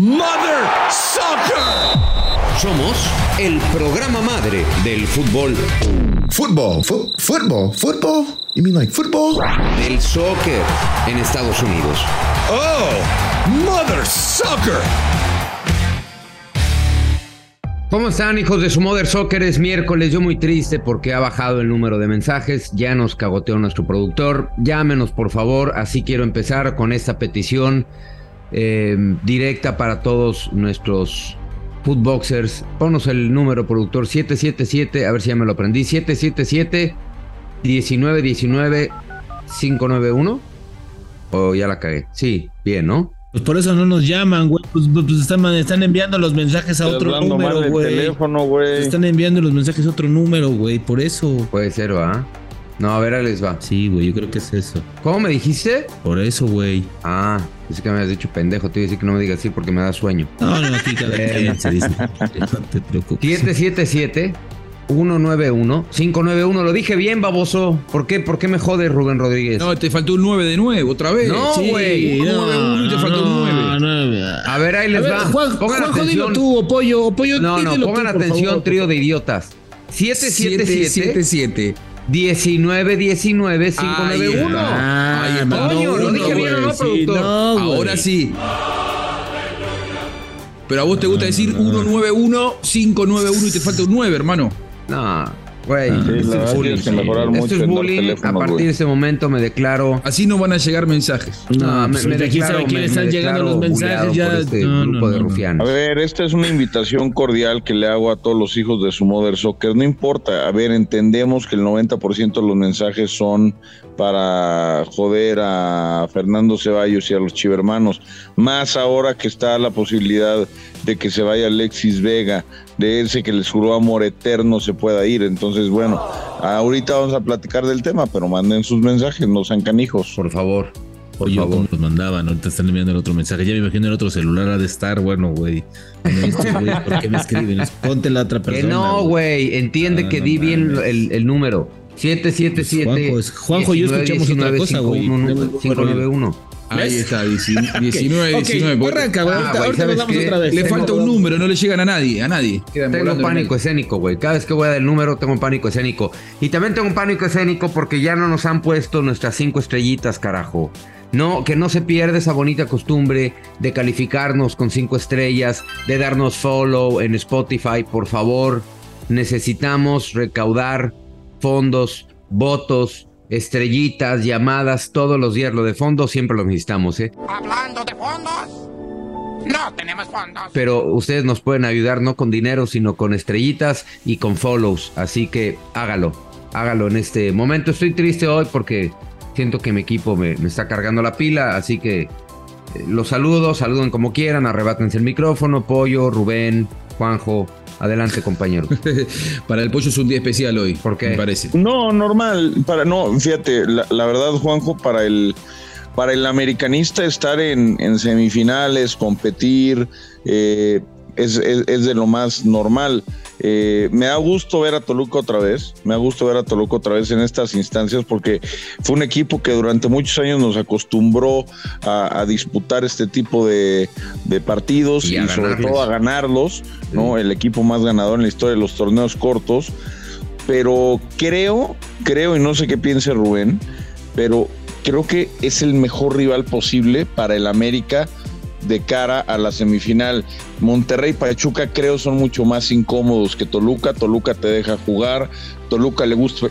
Mother Soccer. Somos el programa madre del fútbol. Football? You mean like football? Del soccer en Estados Unidos. Oh, Mother Soccer. ¿Cómo están, hijos de su Mother Soccer? Es miércoles, yo muy triste porque ha bajado el número de mensajes, ya nos cagoteó nuestro productor. Llámenos, por favor, así quiero empezar con esta petición directa para todos nuestros footboxers. Ponos el número, productor, 777, a ver si ya me lo aprendí, 777-1919-591. ¿O ya la cagué? Sí, bien, ¿no? Pues por eso no nos llaman, güey. Pues están enviando los mensajes a otro número, güey. Están enviando los mensajes a otro número, güey. Por eso. Puede ser, ¿va? No, a ver, ahí les va. Sí, güey, yo creo que es eso. ¿Cómo me dijiste? Por eso, güey. Ah, pensé que me habías dicho pendejo. Te iba a decir que no me digas así porque me da sueño. No, aquí cada quien se dice. No te preocupes. 777-191-591. Lo dije bien, baboso. ¿Por qué me jodes, Rubén Rodríguez? No, te faltó un 9 de nuevo, otra vez. No, güey. Sí, 9-1 y te faltó un 9. A ver, ahí les va. Pongan Juanjo, atención. dilo tú, o Pollo, No, pongan atención, trío de idiotas. 777 1919 591. Ahí está. Coño, ¿lo dije bien o no, productor? No, ahora sí. Pero a vos te gusta decir 191, 591 y te falta un 9, hermano. No, güey. Esto es bullying. A partir de ese momento me declaro. Así no van a llegar mensajes. No, me declaro. ¿Quién están llegando los mensajes ya? Grupo de rufianos. A ver, esta es una invitación cordial que le hago a todos los hijos de su Mother Soccer. No importa, a ver, entendemos que el 90% de los mensajes son para joder a Fernando Ceballos y a los chivermanos. Más ahora que está la posibilidad de que se vaya Alexis Vega, de ese que les juró amor eterno se pueda ir. Entonces, bueno, ahorita vamos a platicar del tema, pero manden sus mensajes, no sean canijos. Por favor. Oye, ¿cómo nos mandaban? Ahorita están enviando el otro mensaje. Ya me imagino el otro celular ha de estar, bueno, güey. ¿Por qué me escriben? Ponte la otra persona. Que no, güey. Entiende que di bien el número. 777. Juanjo, yo escuchamos otra cosa, güey. 591. Ahí está, 19. Arranca, güey. Ahorita nos damos otra vez. Le falta un número, no le llegan a nadie. Tengo pánico escénico, güey. Cada vez que voy a dar el número, tengo un pánico escénico. Y también tengo un pánico escénico porque ya no nos han puesto nuestras 5 estrellitas, carajo. No, que no se pierda esa bonita costumbre de calificarnos con 5 estrellas, de darnos follow en Spotify, por favor. Necesitamos recaudar fondos, votos, estrellitas, llamadas, todos los días. Lo de fondos siempre lo necesitamos, ¿eh? Hablando de fondos, no tenemos fondos. Pero ustedes nos pueden ayudar no con dinero, sino con estrellitas y con follows. Así que hágalo en este momento. Estoy triste hoy porque siento que mi equipo me está cargando la pila, así que los saluden como quieran, arrebátense el micrófono. Pollo, Rubén, Juanjo. Adelante, compañero. Para el Pollo es un día especial hoy. ¿Por qué? Me parece. No, normal. Fíjate, la verdad, Juanjo, para el americanista estar en semifinales, competir, es de lo más normal. Me da gusto ver a Toluca otra vez. En estas instancias porque fue un equipo que durante muchos años nos acostumbró a disputar este tipo de partidos y sobre todo a ganarlos, ¿no? El equipo más ganador en la historia de los torneos cortos. Pero creo, y no sé qué piense Rubén, pero creo que es el mejor rival posible para el América de cara a la semifinal. Monterrey y Pachuca creo son mucho más incómodos que Toluca. Toluca te deja jugar, Toluca le gusta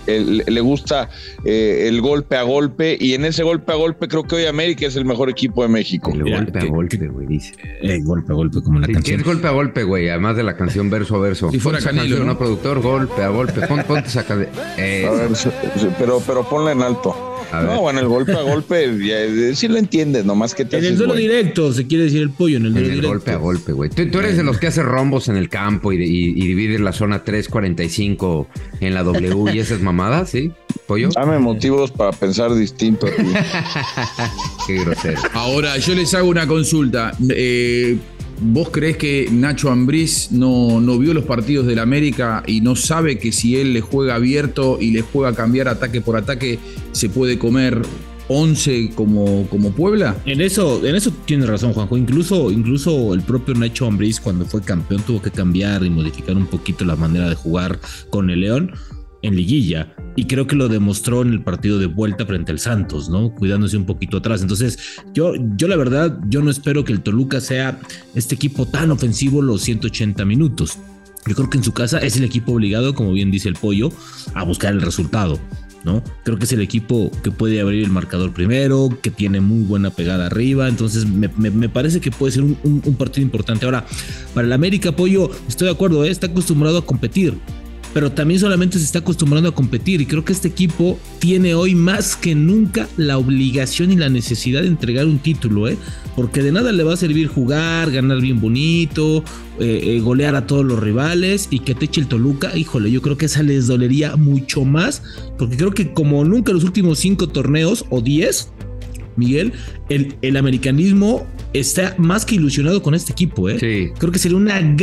el golpe a golpe, y en ese golpe a golpe creo que hoy América es el mejor equipo de México. El golpe a golpe, güey, dice. Golpe a golpe, como la canción. Es golpe a golpe, güey, además de la canción verso a verso. Si fuera Canelo, ¿no? Productor, golpe a golpe. Ponte esa canción. A ver, pero ponla en alto. No, bueno, el golpe a golpe, sí lo entiendes, nomás que te en el duelo directo, se quiere decir el Pollo, en el duelo directo. Golpe a golpe, güey. Tú eres de los que hace rombos en el campo y divide la zona 345 en la W y esas mamadas, ¿sí? ¿Pollo? Dame motivos para pensar distinto a ti. Qué grosero. Ahora, yo les hago una consulta. ¿Vos creés que Nacho Ambriz no vio los partidos del América y no sabe que si él le juega abierto y le juega a cambiar ataque por ataque, se puede comer 11 como Puebla. En eso tienes razón, Juanjo. Incluso el propio Nacho Ambriz, cuando fue campeón, tuvo que cambiar y modificar un poquito la manera de jugar con el León en liguilla, y creo que lo demostró en el partido de vuelta frente al Santos, ¿no? Cuidándose un poquito atrás. Entonces, yo la verdad, yo no espero que el Toluca sea este equipo tan ofensivo los 180 minutos. Yo creo que en su casa es el equipo obligado, como bien dice el Pollo, a buscar el resultado, ¿no? Creo que es el equipo que puede abrir el marcador primero, que tiene muy buena pegada arriba. Entonces me parece que puede ser un partido importante. Ahora, para el América, Pollo, estoy de acuerdo, está acostumbrado a competir, pero también solamente se está acostumbrando a competir, y creo que este equipo tiene hoy más que nunca la obligación y la necesidad de entregar un título, porque de nada le va a servir jugar, ganar bien bonito, golear a todos los rivales y que te eche el Toluca. Híjole, yo creo que esa les dolería mucho más, porque creo que como nunca en los últimos 5 torneos o 10, Miguel, el americanismo está más que ilusionado con este equipo, Sí. Creo que sería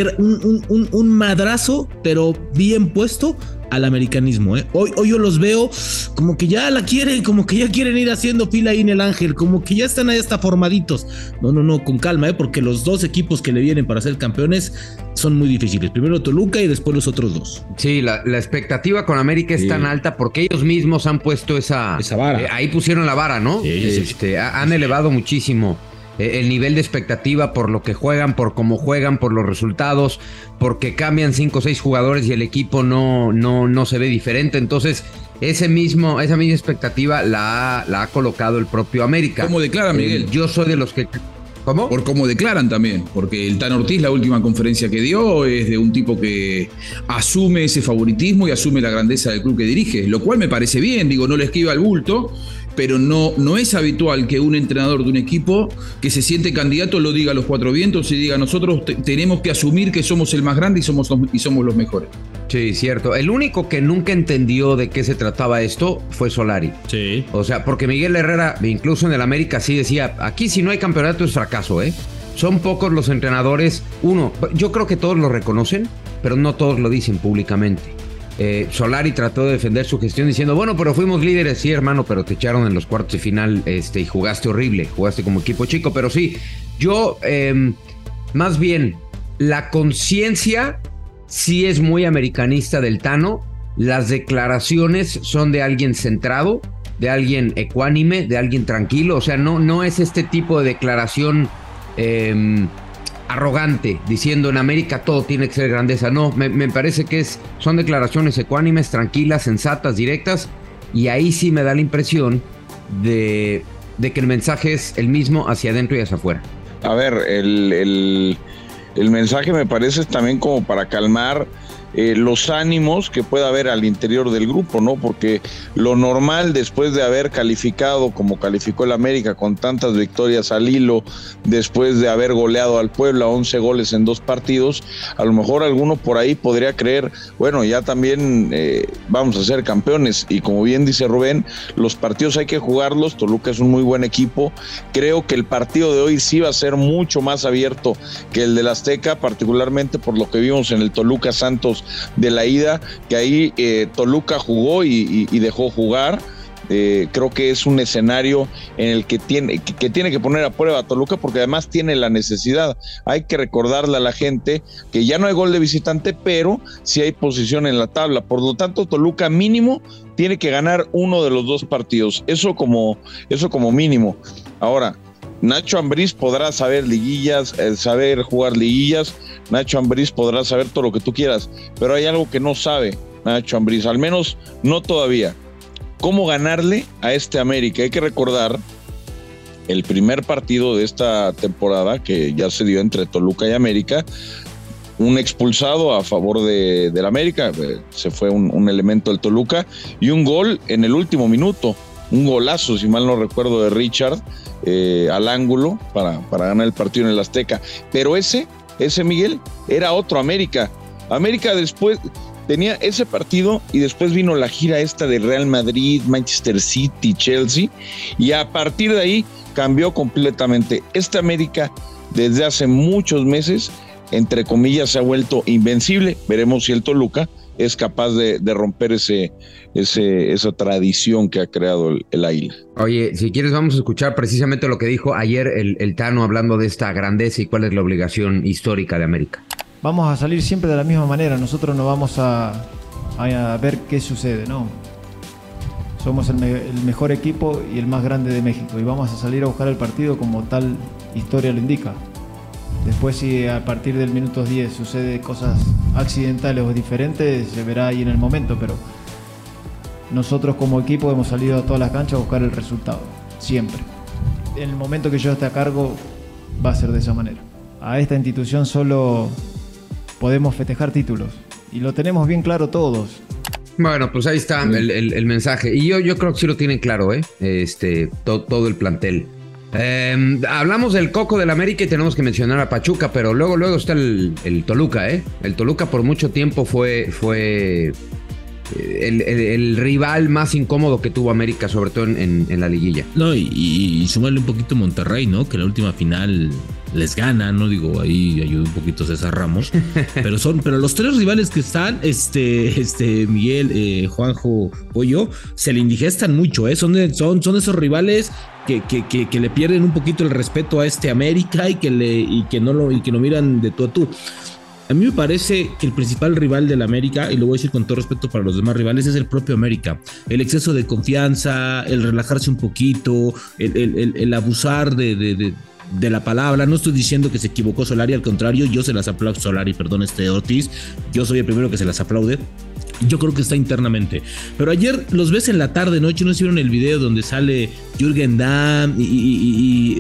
un madrazo, pero bien puesto al americanismo, Hoy yo los veo como que ya la quieren, como que ya quieren ir haciendo fila ahí en el Ángel, como que ya están ahí hasta formaditos. No, con calma, porque los 2 equipos que le vienen para ser campeones son muy difíciles. Primero Toluca y después los otros 2. Sí, la expectativa con América es tan alta porque ellos mismos han puesto esa vara. Ahí pusieron la vara, ¿no? Sí. Han elevado muchísimo el nivel de expectativa por lo que juegan, por cómo juegan, por los resultados, porque cambian 5 o 6 jugadores y el equipo no se ve diferente. Entonces, esa misma expectativa la ha colocado el propio América. ¿Cómo declara, Miguel? Yo soy de los que... ¿Cómo? Por cómo declaran también, porque el Tan Ortiz, la última conferencia que dio, es de un tipo que asume ese favoritismo y asume la grandeza del club que dirige, lo cual me parece bien, no le esquiva al bulto, pero no es habitual que un entrenador de un equipo que se siente candidato lo diga a los 4 vientos y diga: nosotros tenemos que asumir que somos el más grande y somos los mejores. Sí, cierto. El único que nunca entendió de qué se trataba esto fue Solari. Sí. O sea, porque Miguel Herrera, incluso en el América, sí decía: aquí si no hay campeonato es fracaso, Son pocos los entrenadores. Yo creo que todos lo reconocen, pero no todos lo dicen públicamente. Solari trató de defender su gestión diciendo: bueno, pero fuimos líderes. Sí, hermano, pero te echaron en los cuartos de final y jugaste horrible, jugaste como equipo chico. Pero sí, yo más bien la conciencia sí es muy americanista del Tano. Las declaraciones son de alguien centrado, de alguien ecuánime, de alguien tranquilo. O sea, no es este tipo de declaración arrogante, diciendo en América todo tiene que ser grandeza. No, me parece que son declaraciones ecuánimes, tranquilas, sensatas, directas, y ahí sí me da la impresión de que el mensaje es el mismo hacia adentro y hacia afuera. A ver, el mensaje me parece también como para calmar los ánimos que pueda haber al interior del grupo, ¿no? Porque lo normal, después de haber calificado como calificó el América con tantas victorias al hilo, después de haber goleado al Puebla 11 goles en 2 partidos, a lo mejor alguno por ahí podría creer, bueno, ya también vamos a ser campeones. Y como bien dice Rubén, los partidos hay que jugarlos. Toluca es un muy buen equipo. Creo que el partido de hoy sí va a ser mucho más abierto que el del Azteca, particularmente por lo que vimos en el Toluca Santos de la ida, que ahí Toluca jugó y dejó jugar. Creo que es un escenario en el que tiene que poner a prueba a Toluca, porque además tiene la necesidad. Hay que recordarle a la gente que ya no hay gol de visitante, pero sí hay posición en la tabla. Por lo tanto, Toluca mínimo tiene que ganar uno de los 2 partidos. Eso como mínimo. Ahora, Nacho Ambriz podrá saber liguillas, saber jugar liguillas. Nacho Ambriz podrá saber todo lo que tú quieras, pero hay algo que no sabe Nacho Ambriz, al menos no todavía: cómo ganarle a este América. Hay que recordar el primer partido de esta temporada que ya se dio entre Toluca y América. Un expulsado a favor del América, se fue un elemento del Toluca, y un gol en el último minuto, un golazo, si mal no recuerdo, de Richard al ángulo para ganar el partido en el Azteca. Pero ese Miguel era otro América. América después tenía ese partido y después vino la gira esta de Real Madrid, Manchester City, Chelsea, y a partir de ahí cambió completamente. Este América desde hace muchos meses, entre comillas, se ha vuelto invencible. Veremos si el Toluca es capaz de romper esa tradición que ha creado el Águila. Oye, si quieres vamos a escuchar precisamente lo que dijo ayer el Tano hablando de esta grandeza y cuál es la obligación histórica de América. Vamos a salir siempre de la misma manera, nosotros no vamos a ver qué sucede, ¿no? Somos el mejor equipo y el más grande de México y vamos a salir a buscar el partido como tal historia lo indica. Después si a partir del minuto 10 sucede cosas accidentales o diferentes, se verá ahí en el momento, pero nosotros como equipo hemos salido a todas las canchas a buscar el resultado, siempre. En el momento que yo esté a cargo va a ser de esa manera. A esta institución solo podemos festejar títulos y lo tenemos bien claro todos. Bueno, pues ahí está el mensaje. Y yo creo que sí lo tienen claro, todo el plantel. Hablamos del Coco del América y tenemos que mencionar a Pachuca, pero luego está el Toluca, El Toluca por mucho tiempo fue el rival más incómodo que tuvo América, sobre todo en la liguilla. No, y sumarle un poquito Monterrey, ¿no? Que la última final les gana, no digo, ahí ayudó un poquito César Ramos, pero los tres rivales que están, Miguel, Juanjo, Pollo, se le indigestan mucho, son esos rivales que le pierden un poquito el respeto a América y que lo miran de tú a tú. A mí me parece que el principal rival del América, y lo voy a decir con todo respeto para los demás rivales, es el propio América. El exceso de confianza, el relajarse un poquito, el abusar de la palabra. No estoy diciendo que se equivocó Solari, al contrario, yo se las aplaudo Solari, perdón, Ortiz, yo soy el primero que se las aplaude. Yo creo que está internamente. Pero ayer los ves en la tarde, noche, ¿no vieron el video donde sale Jürgen Damm y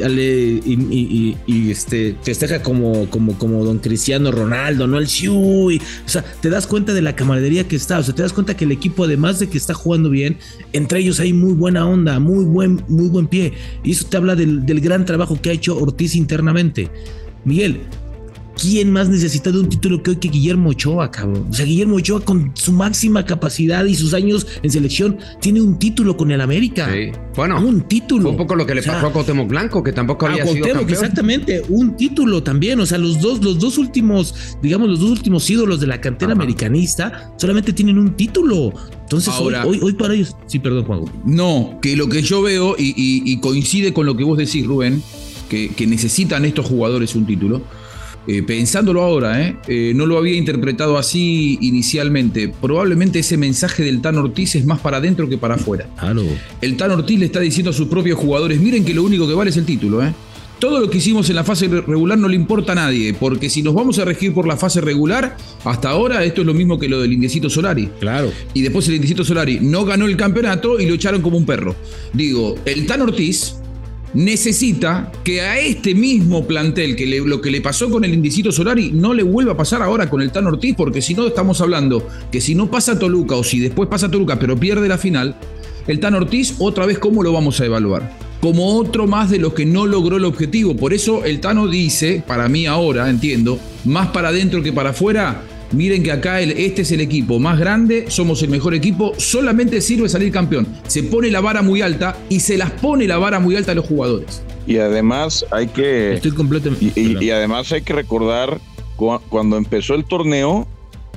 festeja como don Cristiano Ronaldo, ¿no? El Shui. O sea, te das cuenta de la camaradería que está. O sea, te das cuenta que el equipo, además de que está jugando bien, entre ellos hay muy buena onda, muy buen pie. Y eso te habla del gran trabajo que ha hecho Ortiz internamente. Miguel, ¿quién más necesita de un título que hoy que Guillermo Ochoa, cabrón? O sea, Guillermo Ochoa con su máxima capacidad y sus años en selección tiene un título con el América. Sí. Bueno, un título. Fue un poco lo que le pasó a Cuauhtémoc Blanco, que tampoco había sido campeón. Exactamente, un título también. O sea, los dos últimos ídolos de la cantera americanista solamente tienen un título. Entonces, ahora, hoy para ellos. Sí, perdón, Juanjo. No, que lo que yo veo, y coincide con lo que vos decís, Rubén, que necesitan estos jugadores un título. Pensándolo ahora, no lo había interpretado así inicialmente. Probablemente ese mensaje del Tan Ortiz es más para adentro que para afuera. Claro. El Tan Ortiz le está diciendo a sus propios jugadores: miren que lo único que vale es el título. Todo lo que hicimos en la fase regular no le importa a nadie, porque si nos vamos a regir por la fase regular, hasta ahora esto es lo mismo que lo del Indiecito Solari. Claro. Y después el Indiecito Solari no ganó el campeonato y lo echaron como un perro. Digo, el Tan Ortiz necesita que a este mismo plantel, lo que le pasó con el Indiecito Solari, no le vuelva a pasar ahora con el Tan Ortiz, porque si no estamos hablando que si no pasa Toluca o si después pasa Toluca pero pierde la final, el Tan Ortiz otra vez ¿cómo lo vamos a evaluar? Como otro más de los que no logró el objetivo. Por eso el Tano dice, para mí ahora, entiendo, más para adentro que para afuera: miren que acá este es el equipo más grande, somos el mejor equipo, solamente sirve salir campeón. Se pone la vara muy alta y se las pone la vara muy alta a los jugadores. Y además hay que... Estoy completamente... Y además hay que recordar, cuando empezó el torneo,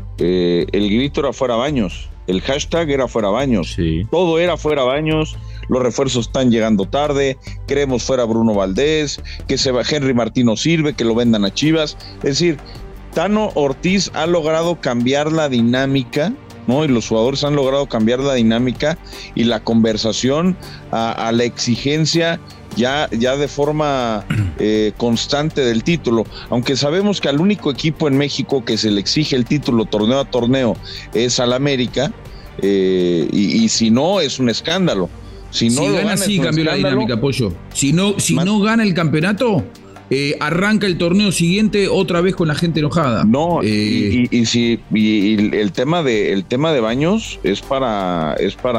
el grito era fuera Baños, el hashtag era fuera Baños, sí. Todo era fuera Baños, los refuerzos están llegando tarde, queremos fuera Bruno Valdés, que se va Henry Martín no sirve, que lo vendan a Chivas. Es decir, Tano Ortiz ha logrado cambiar la dinámica, ¿no? Y los jugadores han logrado cambiar la dinámica y la conversación a la exigencia ya de forma constante del título. Aunque sabemos que al único equipo en México que se le exige el título torneo a torneo es al América, y si no, es un escándalo. Si gana, sí cambió la dinámica, Pollo. Si no gana el campeonato, arranca el torneo siguiente otra vez con la gente enojada. No, y el tema de Baños es para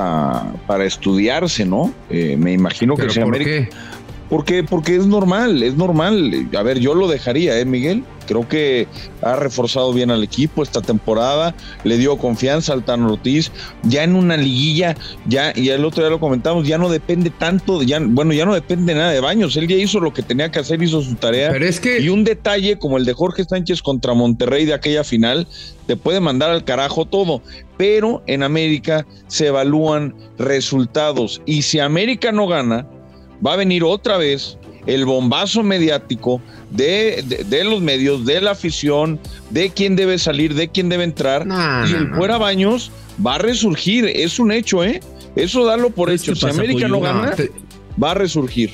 estudiarse, ¿no? Me imagino que sea ¿por América. qué? Porque es normal. A ver, yo lo dejaría, Miguel, Creo que ha reforzado bien al equipo esta temporada, le dio confianza al Tan Ortiz, ya en una liguilla, y el otro día lo comentamos, ya no depende tanto, ya no depende nada de Baños, él ya hizo lo que tenía que hacer, hizo su tarea. Pero es que... Y un detalle como el de Jorge Sánchez contra Monterrey de aquella final, te puede mandar al carajo todo, pero en América se evalúan resultados, y si América no gana, va a venir otra vez el bombazo mediático de los medios, de la afición, de quién debe salir, de quién debe entrar, y el fuera Baños va a resurgir, es un hecho, eso darlo por hecho. Si América no gana, va a resurgir.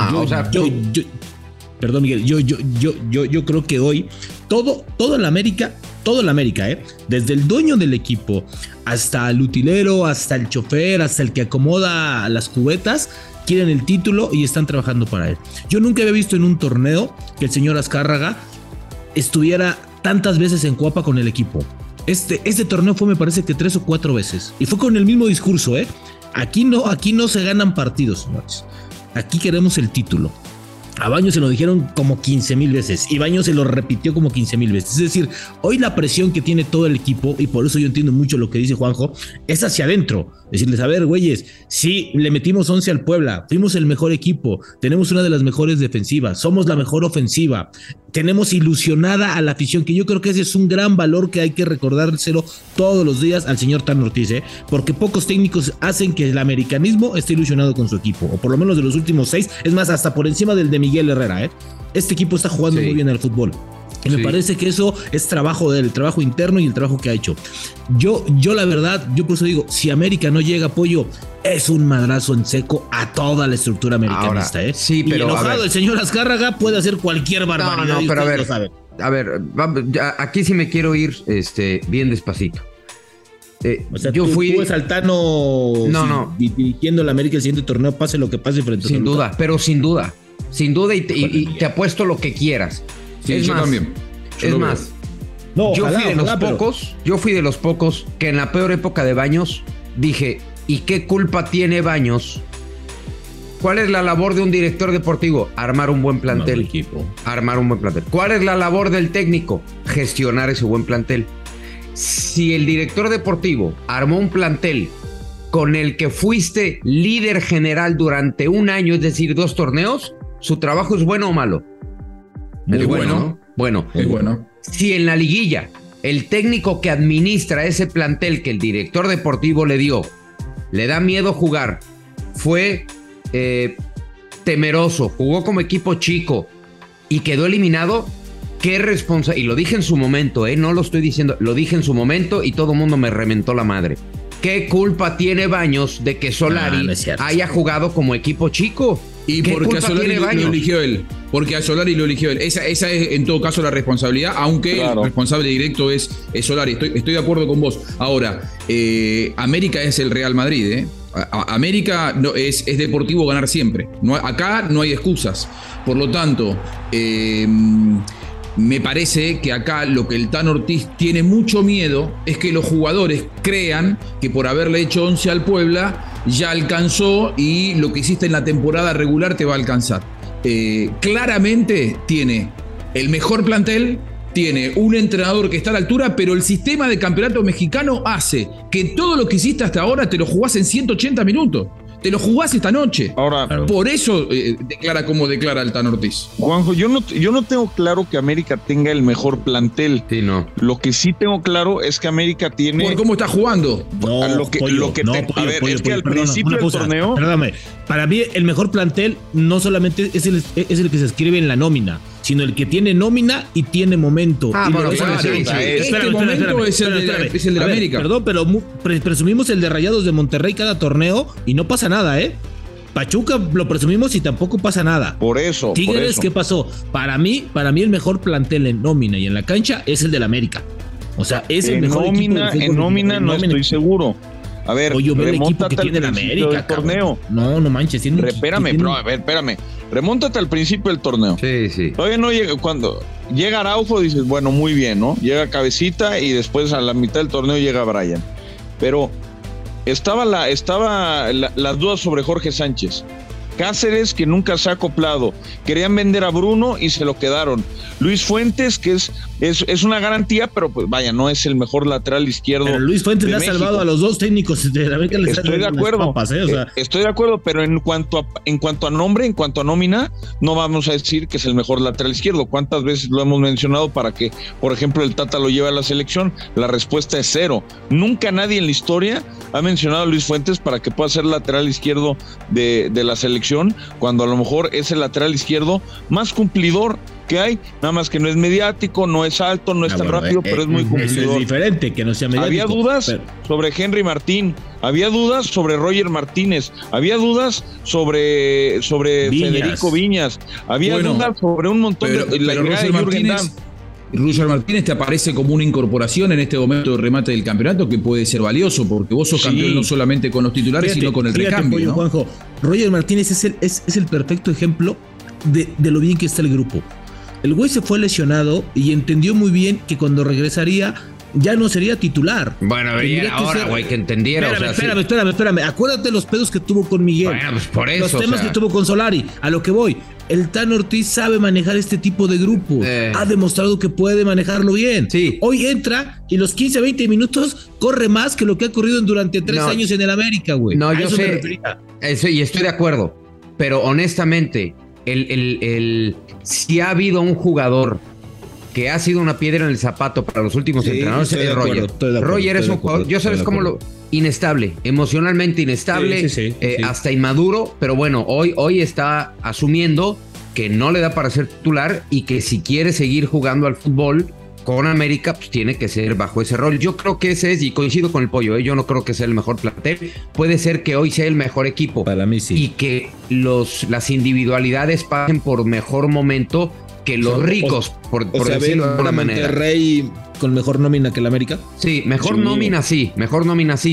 Perdón, Miguel, yo creo que hoy todo en la América, desde el dueño del equipo hasta el utilero, hasta el chofer, hasta el que acomoda las cubetas, quieren el título y están trabajando para él. Yo nunca había visto en un torneo que el señor Azcárraga estuviera tantas veces en Cuapa con el equipo. Este torneo fue, me parece que 3 o 4 veces, y fue con el mismo discurso, Aquí no se ganan partidos, señores. Aquí queremos el título. A Baños se lo dijeron como 15,000 veces y Baños se lo repitió como 15,000 veces. Es decir, hoy la presión que tiene todo el equipo, y por eso yo entiendo mucho lo que dice Juanjo, es hacia adentro. Decirles, a ver, güeyes, sí, le metimos 11 al Puebla, fuimos el mejor equipo, tenemos una de las mejores defensivas, somos la mejor ofensiva, tenemos ilusionada a la afición, que yo creo que ese es un gran valor que hay que recordárselo todos los días al señor Tan Ortiz, porque pocos técnicos hacen que el americanismo esté ilusionado con su equipo, o por lo menos de los últimos 6, es más, hasta por encima del de Miguel Herrera. Este equipo está jugando muy bien al fútbol. Y me parece que eso es trabajo de él, el trabajo interno y el trabajo que ha hecho. Yo la verdad, yo por eso digo, si América no llega, Pollo, es un madrazo en seco a toda la estructura americanista. Ahora, sí, pero y enojado el señor Azcárraga puede hacer cualquier barbaridad. No, pero a ver, aquí sí me quiero ir bien despacito. O sea, yo fui Saltano dirigiendo la América el siguiente torneo, pase lo que pase frente a Sin duda, pero sin duda, y te apuesto lo que quieras. Sí, yo también. Yo fui de los pocos que en la peor época de Baños dije, ¿y qué culpa tiene Baños? ¿Cuál es la labor de un director deportivo? Armar un buen plantel. ¿Cuál es la labor del técnico? Gestionar ese buen plantel. Si el director deportivo armó un plantel con el que fuiste líder general durante un año, es decir, 2 torneos, ¿su trabajo es bueno o malo? Es bueno, ¿no? Bueno. Es bueno. Si en la liguilla el técnico que administra ese plantel que el director deportivo le dio, le da miedo jugar, fue temeroso, jugó como equipo chico y quedó eliminado, qué responsabilidad. Y lo dije en su momento, no lo estoy diciendo, lo dije en su momento y todo el mundo me reventó la madre. ¿Qué culpa tiene Baños de que Solari haya jugado como equipo chico? Y porque a Solari lo eligió él. Porque a Solari lo eligió él. Esa es en todo caso la responsabilidad, aunque el responsable directo es Solari. Estoy de acuerdo con vos. Ahora, América es el Real Madrid, América es deportivo ganar siempre. Acá no hay excusas. Por lo tanto, me parece que acá lo que el Tan Ortiz tiene mucho miedo es que los jugadores crean que por haberle hecho 11 al Puebla ya alcanzó y lo que hiciste en la temporada regular te va a alcanzar. Claramente tiene el mejor plantel, tiene un entrenador que está a la altura, pero el sistema de campeonato mexicano hace que todo lo que hiciste hasta ahora te lo jugás en 180 minutos. Te lo jugás esta noche. Ahora, por eso declara como declara el Tan Ortiz. Juanjo, yo no tengo claro que América tenga el mejor plantel. Sí, no. Lo que sí tengo claro es que América tiene. ¿Por cómo está jugando? Al principio del torneo. Perdóname. Para mí, el mejor plantel no solamente es el que se escribe en la nómina, sino el que tiene nómina y tiene momento. Este momento es el de América. Perdón, pero presumimos el de Rayados de Monterrey cada torneo y no pasa nada, Pachuca lo presumimos y tampoco pasa nada. Por eso. Tigres, ¿qué pasó? Para mí el mejor plantel en nómina y en la cancha es el del América. O sea, es el mejor equipo del fútbol. En nómina no estoy seguro. A ver, remóntate al principio del torneo. No manches. Espérame. Remóntate al principio del torneo. Sí. Todavía no llega. Cuando llega Araujo, dices, bueno, muy bien, ¿no? Llega Cabecita y después a la mitad del torneo llega Brian. Pero estaba las dudas sobre Jorge Sánchez. Cáceres, que nunca se ha acoplado. Querían vender a Bruno y se lo quedaron. Luis Fuentes, que es una garantía, pero pues vaya, no es el mejor lateral izquierdo. Pero Luis Fuentes le ha México. salvado a los dos técnicos de la América. Estoy de acuerdo. Estoy de acuerdo, pero en cuanto a nombre, en cuanto a nómina, no vamos a decir que es el mejor lateral izquierdo. ¿Cuántas veces lo hemos mencionado para que, por ejemplo, el Tata lo lleve a la selección? La respuesta es 0. Nunca nadie en la historia ha mencionado a Luis Fuentes para que pueda ser lateral izquierdo de la selección, cuando a lo mejor es el lateral izquierdo más cumplidor que hay, nada más que no es mediático, no es alto, no es tan rápido, pero es muy cumplidor. Eso es diferente, que no sea mediático. Había dudas sobre Henry Martín, había dudas sobre Roger Martínez, había dudas sobre Federico Viñas, había dudas sobre un montón de la llegada de Jürgen Damm. Roger Martínez te aparece como una incorporación en este momento de remate del campeonato que puede ser valioso, porque vos sos campeón no solamente con los titulares, sino con el recambio, ¿no? Juanjo, Roger Martínez es el perfecto ejemplo de lo bien que está el grupo. El güey se fue lesionado y entendió muy bien que cuando regresaría ya no sería titular. Bueno, vería ahora, güey, que entendiera. Espérame. Acuérdate los pedos que tuvo con Miguel. Bueno, pues por eso. Los temas que tuvo con Solari. A lo que voy. El Tan Ortiz sabe manejar este tipo de grupos. Ha demostrado que puede manejarlo bien. Sí. Hoy entra y los 15, 20 minutos corre más que lo que ha corrido durante 3 años en el América, güey. No, yo sé. Eso, y estoy de acuerdo. Pero honestamente, si ha habido un jugador que ha sido una piedra en el zapato para los últimos entrenadores, es Roger. Roger es un jugador, yo sabes cómo inestable, emocionalmente inestable, hasta inmaduro, pero bueno, hoy está asumiendo que no le da para ser titular y que si quiere seguir jugando al fútbol con América, pues tiene que ser bajo ese rol. Yo creo que ese es, y coincido con el Pollo, yo no creo que sea el mejor plantel. Puede ser que hoy sea el mejor equipo. Para mí sí. Y que las individualidades pasen por mejor momento que los ricos, por decirlo de alguna manera. Monterrey con mejor nómina que el América. Sí, mejor nómina sí, mejor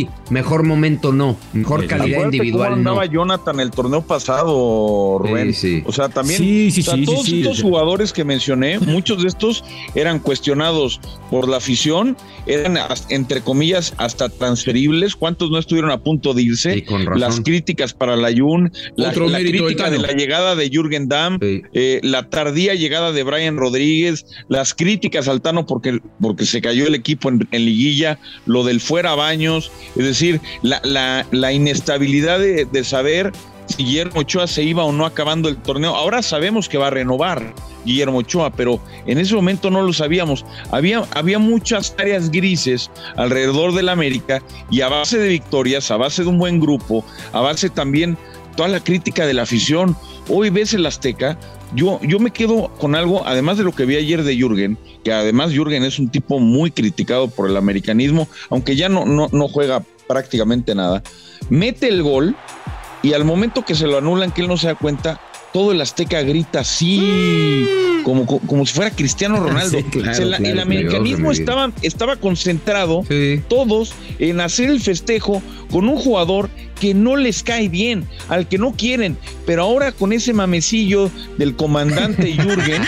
momento no, mejor calidad individual cómo andaba no. Jonathan el torneo pasado, Rubén. Sí. O sea, también todos estos jugadores que mencioné, muchos de estos eran cuestionados por la afición, eran entre comillas hasta transferibles. ¿Cuántos no estuvieron a punto de irse? Sí, con razón. Las críticas para Layún, la crítica de la llegada de Jürgen Damm, la tardía llegada de Brian Rodríguez, las críticas al Tano porque se cayó el equipo en liguilla, lo del fuera Baños, es decir, la inestabilidad de saber si Guillermo Ochoa se iba o no acabando el torneo. Ahora sabemos que va a renovar Guillermo Ochoa, pero en ese momento no lo sabíamos. Había muchas áreas grises alrededor del América, y a base de victorias, a base de un buen grupo, a base también toda la crítica de la afición. Hoy ves el Azteca. Yo me quedo con algo, además de lo que vi ayer de Jürgen, que además Jürgen es un tipo muy criticado por el americanismo, aunque ya no juega prácticamente nada. Mete el gol y al momento que se lo anulan, que él no se da cuenta, todo el Azteca grita así, como si fuera Cristiano Ronaldo. Sí, claro, el americanismo estaba concentrado, todos, en hacer el festejo con un jugador que no les cae bien, al que no quieren, pero ahora con ese mamecillo del comandante Jürgen,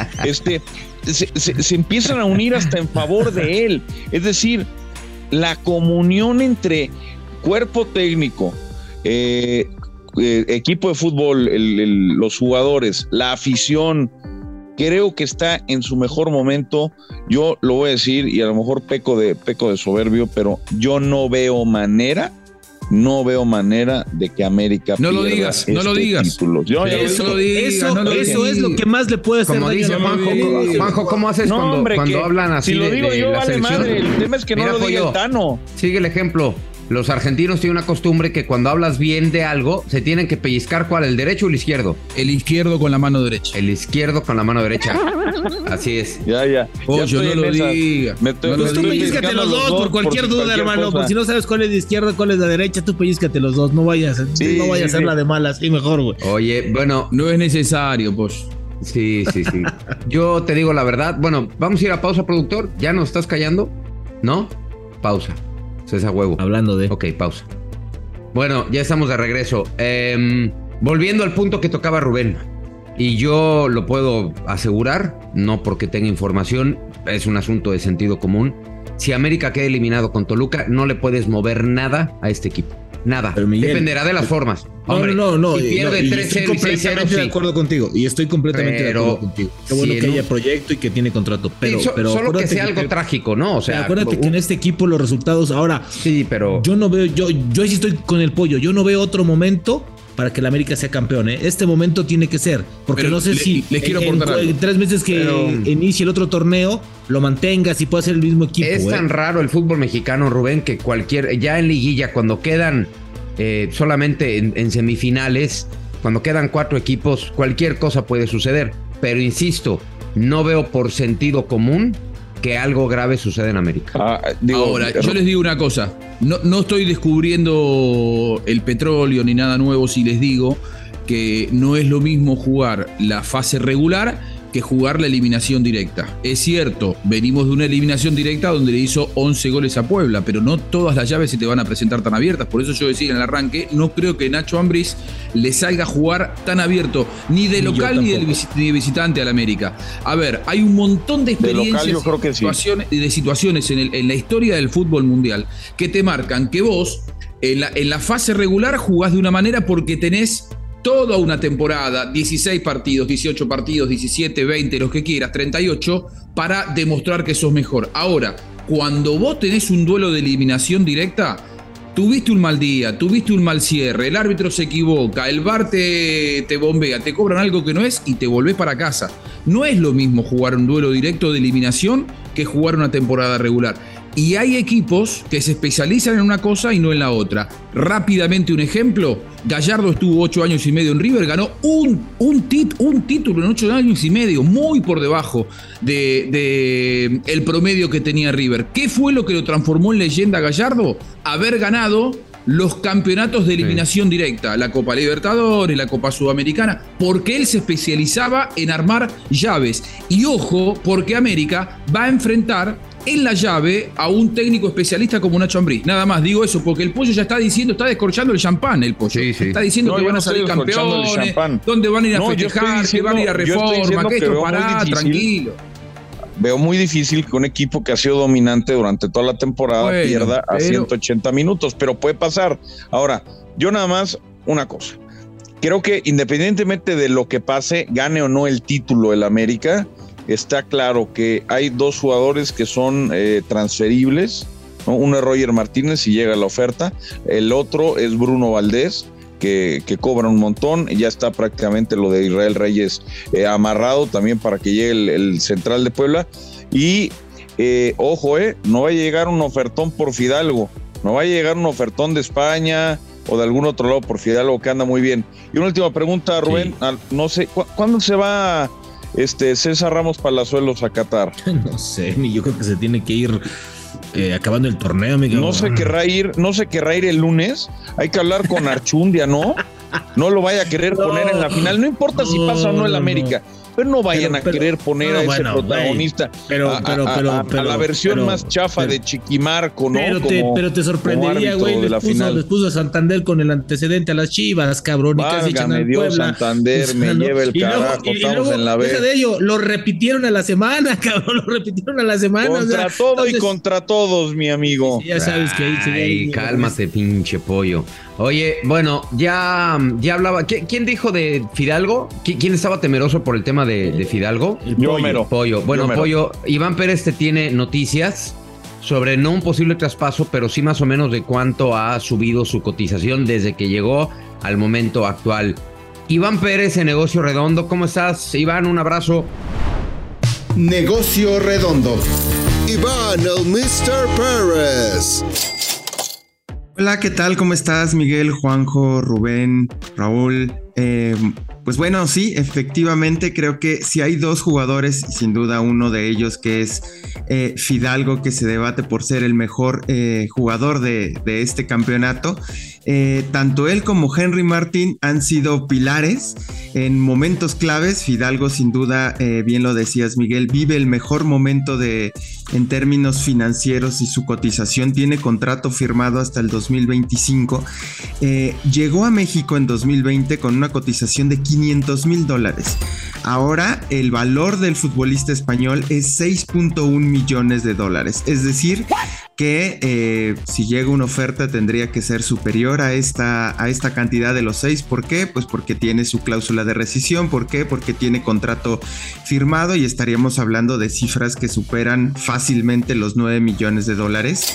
se empiezan a unir hasta en favor de él. Es decir, la comunión entre cuerpo técnico, equipo de fútbol, los jugadores, la afición, creo que está en su mejor momento. Yo lo voy a decir, y a lo mejor peco de soberbio, pero yo no veo manera de que América no lo digas, título. Eso es lo que más le puede hacer. Como dice Juanjo, ¿cómo haces cuando hablan así? Si lo digo yo, la vale selección? madre. El tema es que no lo diga el Tano. Sigue el ejemplo. Los argentinos tienen una costumbre que cuando hablas bien de algo, se tienen que pellizcar. ¿Cuál? ¿El derecho o el izquierdo? El izquierdo con la mano derecha. El izquierdo con la mano derecha. Así es. Ya. Pollo, no lo digas. Pues tú pellizcate los dos por cualquier duda, hermano. Por si no sabes cuál es de izquierda, cuál es de derecha, tú pellizcate los dos. No vayas a hacer la de malas. Sí, mejor, güey. Oye, bueno. No es necesario, pues. Sí. Yo te digo la verdad. Bueno, vamos a ir a pausa, productor. ¿Ya nos estás callando? ¿No? Pausa. César Huevo. Hablando de... Ok, pausa. Bueno, ya estamos de regreso. Volviendo al punto que tocaba Rubén. Y yo lo puedo asegurar, no porque tenga información, es un asunto de sentido común. Si América queda eliminado con Toluca, no le puedes mover nada a este equipo. Nada. Pero, Miguel, dependerá de las formas. Hombre, no. Si pierde 3-0 estoy y 6-0, completamente de sí. acuerdo contigo. Y estoy completamente de acuerdo contigo. Qué bueno si que en haya proyecto y que tiene contrato. Pero, Sí, pero solo que acuérdate sea algo trágico, ¿no? O sea, acuérdate que en este equipo los resultados ahora. Sí, pero Yo no veo, yo sí estoy con el pollo. Yo no veo otro momento para que el América sea campeón, ¿eh? Este momento tiene que ser. Porque Pero no sé si les quiero aportar algo. en 3 meses que inicie el otro torneo, lo mantengas y pueda ser el mismo equipo. es tan raro el fútbol mexicano, Rubén, que ya en liguilla, cuando quedan solamente en semifinales, cuando quedan 4 equipos, cualquier cosa puede suceder. Pero insisto, no veo por sentido común que algo grave suceda en América. Ahora, yo les digo una cosa. No estoy descubriendo el petróleo ni nada nuevo si les digo que no es lo mismo jugar la fase regular que jugar la eliminación directa. Es cierto, venimos de una eliminación directa donde le hizo 11 goles a Puebla, pero no todas las llaves se te van a presentar tan abiertas. Por eso yo decía en el arranque, no creo que Nacho Ambriz le salga a jugar tan abierto, ni de local ni de visitante al América. A ver, hay un montón de experiencias de local, yo creo que y de situaciones en la historia del fútbol mundial que te marcan que vos en la fase regular jugás de una manera porque tenés toda una temporada, 16 partidos, 18 partidos, 17, 20, los que quieras, 38, para demostrar que sos mejor. Ahora, cuando vos tenés un duelo de eliminación directa, tuviste un mal día, tuviste un mal cierre, el árbitro se equivoca, el VAR te bombea, te cobran algo que no es y te volvés para casa. No es lo mismo jugar un duelo directo de eliminación que jugar una temporada regular. Y hay equipos que se especializan en una cosa y no en la otra. Rápidamente un ejemplo, Gallardo estuvo 8 años y medio en River, ganó un título en 8 años y medio, muy por debajo de el promedio que tenía River. ¿Qué fue lo que lo transformó en leyenda Gallardo? Haber ganado los campeonatos de eliminación directa, la Copa Libertadores, la Copa Sudamericana, porque él se especializaba en armar llaves. Y ojo, porque América va a enfrentar en la llave a un técnico especialista como Nacho Ambriz. Nada más digo eso, porque el pollo ya está diciendo, está descorchando el champán el pollo. Sí. Está diciendo que van a salir campeones, dónde van a ir a festejar, que van a ir a Reforma, que esto pará, tranquilo. Veo muy difícil que un equipo que ha sido dominante durante toda la temporada pierda a 180 minutos, pero puede pasar. Ahora, yo nada más una cosa. Creo que independientemente de lo que pase, gane o no el título el América, está claro que hay 2 jugadores que son transferibles, ¿no? Uno es Roger Martínez si llega la oferta, el otro es Bruno Valdés, que cobra un montón, ya está prácticamente lo de Israel Reyes amarrado también para que llegue el central de Puebla, y ojo, no va a llegar un ofertón por Fidalgo, no va a llegar un ofertón de España o de algún otro lado por Fidalgo, que anda muy bien. Y una última pregunta, Rubén, no sé, ¿cuándo se va César Ramos Palazuelos a Qatar? No sé, yo creo que se tiene que ir acabando el torneo, amigo. No se querrá ir el lunes. Hay que hablar con Archundia, ¿no? No lo vaya a querer poner en la final. No importa si pasa o no el América. Pero no vayan a querer poner a ese protagonista a la versión más chafa de Chiquimarco, ¿no? Pero te sorprendería, güey. Les puso a Santander con el antecedente a las Chivas, cabrón. Y casi echan al Puebla. Santander, me lleva el carajo. Estamos en la B. De ello, lo repitieron a la semana, cabrón. Contra todo y contra todos, mi amigo. Sí, ya sabes que ahí cálmate, pinche pollo. Oye, bueno, ya hablaba. ¿Quién dijo de Fidalgo? ¿Quién estaba temeroso por el tema de Fidalgo? Pollo. Bueno, Pollo, Iván Pérez te tiene noticias sobre no un posible traspaso, pero sí más o menos de cuánto ha subido su cotización desde que llegó al momento actual. Iván Pérez en Negocio Redondo. ¿Cómo estás, Iván? Un abrazo. Negocio Redondo. Iván, el Mr. Pérez. Hola, ¿qué tal? ¿Cómo estás, Miguel, Juanjo, Rubén, Raúl? Pues bueno, sí, efectivamente creo que si hay 2 jugadores, sin duda uno de ellos que es Fidalgo, que se debate por ser el mejor jugador de este campeonato. Tanto él como Henry Martin han sido pilares en momentos claves. Fidalgo, sin duda, bien lo decías, Miguel, vive el mejor momento en términos financieros y su cotización. Tiene contrato firmado hasta el 2025. Llegó a México en 2020 con una cotización de $500,000. Ahora el valor del futbolista español es 6.1 millones de dólares. Es decir, que si llega una oferta tendría que ser superior a esta cantidad de los 6. ¿Por qué? Pues porque tiene su cláusula de rescisión. ¿Por qué? Porque tiene contrato firmado y estaríamos hablando de cifras que superan fácilmente los 9 millones de dólares.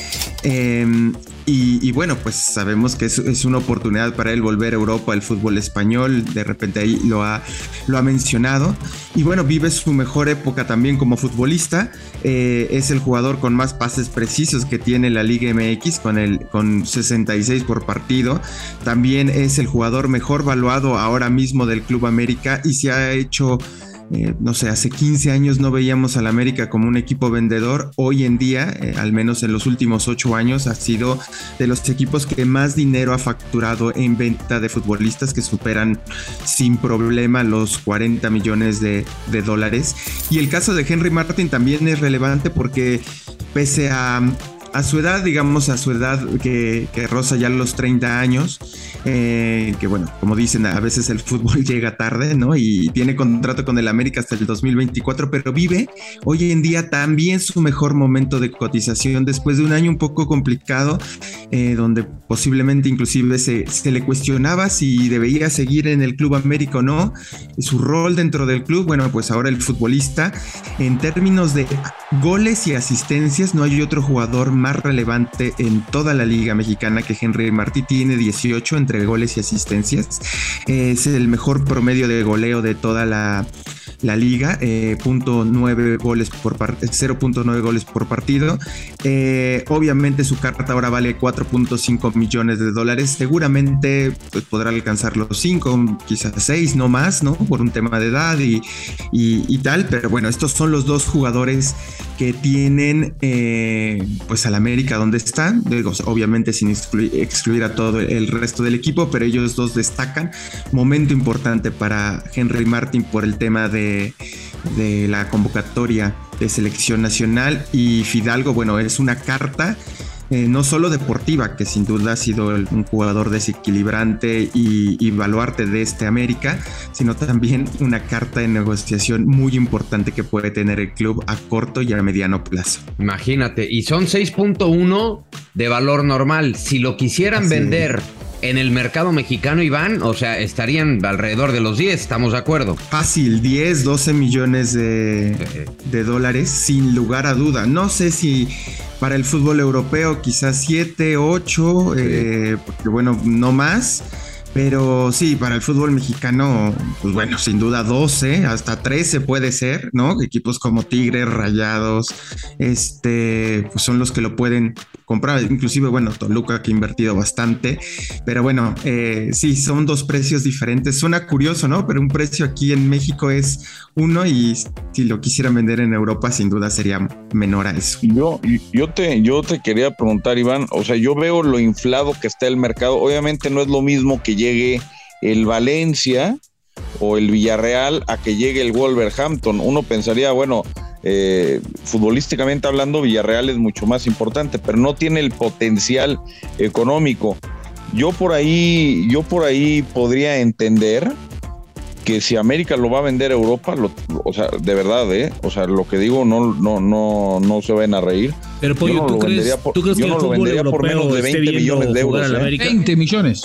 Y bueno, pues sabemos que es una oportunidad para él volver a Europa, al fútbol español. De repente ahí lo ha mencionado. Y bueno, vive su mejor época también como futbolista. Es el jugador con más pases precisos que tiene la Liga MX, con 66 por partido. También es el jugador mejor valuado ahora mismo del Club América y se ha hecho... no sé, hace 15 años no veíamos al América como un equipo vendedor. Hoy en día, al menos en los últimos 8 años, ha sido de los equipos que más dinero ha facturado en venta de futbolistas, que superan sin problema los 40 millones de dólares. Y el caso de Henry Martin también es relevante porque pese a su edad, digamos, a su edad que roza ya los 30 años, que bueno, como dicen, a veces el fútbol llega tarde, ¿no? Y tiene contrato con el América hasta el 2024, pero vive hoy en día también su mejor momento de cotización después de un año un poco complicado, donde posiblemente inclusive se le cuestionaba si debía seguir en el Club América o no, su rol dentro del club. Bueno, pues ahora el futbolista, en términos de goles y asistencias, no hay otro jugador más relevante en toda la Liga Mexicana que Henry Martin. Tiene 18 entre goles y asistencias. Es el mejor promedio de goleo de toda la liga, 0.9 goles por partido. Obviamente su carta ahora vale 4.5 millones de dólares. Seguramente pues, podrá alcanzar los 5, quizás 6, no más, ¿no? Por un tema de edad y tal. Pero bueno, estos son los dos jugadores que tienen pues al América donde están. Digo, obviamente sin excluir a todo el resto del equipo, pero ellos dos destacan. Momento importante para Henry Martin por el tema de la convocatoria de selección nacional. Y Fidalgo, bueno, es una carta no solo deportiva, que sin duda ha sido un jugador desequilibrante y baluarte de este América, sino también una carta de negociación muy importante que puede tener el club a corto y a mediano plazo. Imagínate, y son 6.1 de valor normal. Si lo quisieran vender en el mercado mexicano, Iván, o sea, estarían alrededor de los 10, ¿estamos de acuerdo? Fácil, 10, 12 millones de dólares, sin lugar a duda. No sé si para el fútbol europeo quizás 7, 8, porque bueno, no más. Pero sí, para el fútbol mexicano, pues bueno, sin duda 12, hasta 13 puede ser, ¿no? Equipos como Tigres, Rayados, pues son los que lo pueden comprar. Inclusive, bueno, Toluca, que ha invertido bastante. Pero bueno, sí, son dos precios diferentes. Suena curioso, ¿no? Pero un precio aquí en México es uno y si lo quisieran vender en Europa, sin duda sería menor a eso. Yo te quería preguntar, Iván, o sea, yo veo lo inflado que está el mercado. Obviamente no es lo mismo que llegue el Valencia o el Villarreal a que llegue el Wolverhampton. Uno pensaría, bueno, futbolísticamente hablando, Villarreal es mucho más importante, pero no tiene el potencial económico. Yo por ahí podría entender que si América lo va a vender a Europa, o sea, de verdad, o sea, lo que digo no se van a reír. Pero Pollo, ¿tú crees que el fútbol europeo esté viendo jugar al América? 20 millones.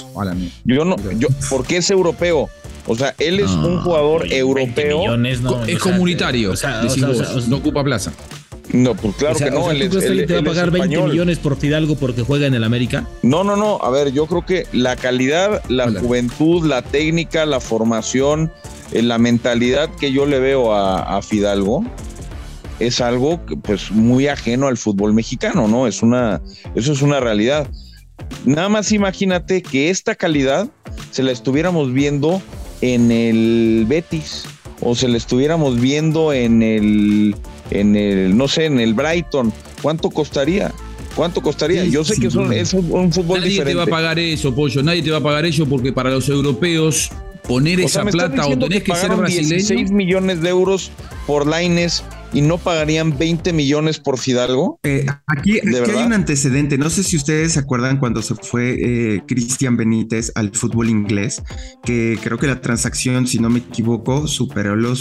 Porque es europeo. O sea, él es un jugador europeo. Millones, no, es comunitario. No ocupa plaza. No, pues claro que no. ¿Tú crees que alguien te va a pagar 20 millones por Fidalgo porque juega en el América? No. A ver, yo creo que la calidad, la juventud, la técnica, la formación, la mentalidad que yo le veo a Fidalgo es algo pues muy ajeno al fútbol mexicano, ¿no? Eso es una realidad. Nada más imagínate que esta calidad se la estuviéramos viendo en el Betis o se la estuviéramos viendo en el no sé, en el Brighton. ¿Cuánto costaría? Sí, yo sé que es un fútbol nadie diferente. Nadie te va a pagar eso, Pollo. Nadie te va a pagar eso porque para los europeos poner esa plata o tenés que ser brasileño. 16 millones de euros por Lainez y no pagarían 20 millones por Fidalgo. Aquí hay un antecedente. No sé si ustedes se acuerdan cuando se fue Cristian Benítez al fútbol inglés, que creo que la transacción, si no me equivoco, superó los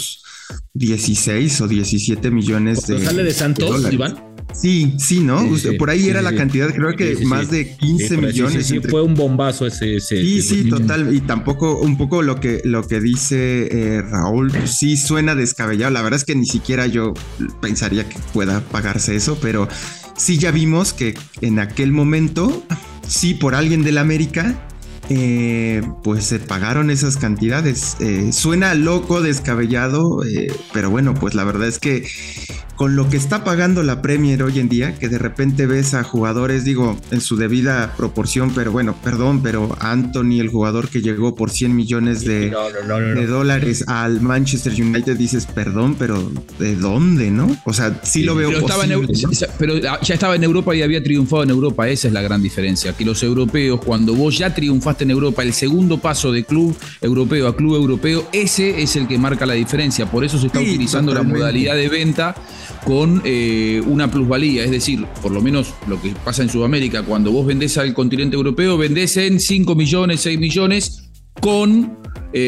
16 o 17 millones de ¿Sale de Santos, dólares. Iván? Sí, ¿no? Sí, por ahí era la cantidad, creo que Sí. más de 15 millones. Sí, fue un bombazo ese. Sí, total. Y tampoco, un poco lo que dice Raúl, pues sí suena descabellado. La verdad es que ni siquiera yo pensaría que pueda pagarse eso, pero sí ya vimos que en aquel momento, sí, por alguien del América, pues se pagaron esas cantidades. Suena loco, descabellado, pero bueno, pues la verdad es que con lo que está pagando la Premier hoy en día, que de repente ves a jugadores, digo, en su debida proporción, pero bueno, perdón, pero Anthony, el jugador que llegó por 100 millones de dólares al Manchester United, dices, perdón, pero ¿de dónde, no? O sea, sí lo veo posible, ¿no? Pero ya estaba en Europa y había triunfado en Europa, esa es la gran diferencia, que los europeos, cuando vos ya triunfaste en Europa, el segundo paso de club europeo a club europeo, ese es el que marca la diferencia, por eso se está utilizando totalmente la modalidad de venta con una plusvalía, es decir, por lo menos lo que pasa en Sudamérica, cuando vos vendés al continente europeo, vendés en 5 millones, 6 millones, con un